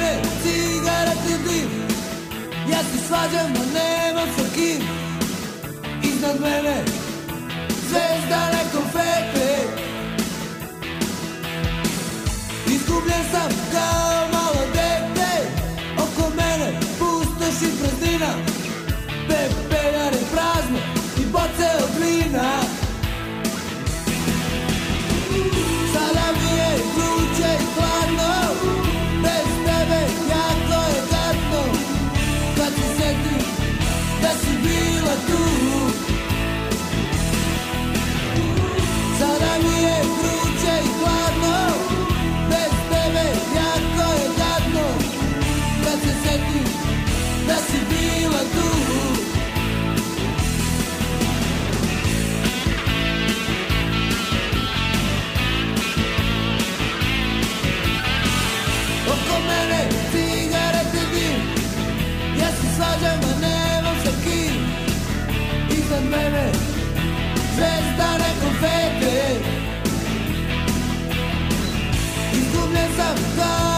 mene cigarete dim, ja se svađam, a nemam sa kim. Iznad mene zvezdane konfete, izgubljen sam kao malo dete, oko mene pustoš i praznina, pepeljare prazne i boce od vina. Sada mi je vruće i hladno, bez tebe jako je gadno, kad se setim da si bila tu. Sada mi je vruće i hladno, bez tebe jako je gadno, kad se setim da si bila tu. Oko mene cigarete dim, ja se svađam, a nemam sa kim. Iznad mene zvezdane konfete, izgubljen sam kao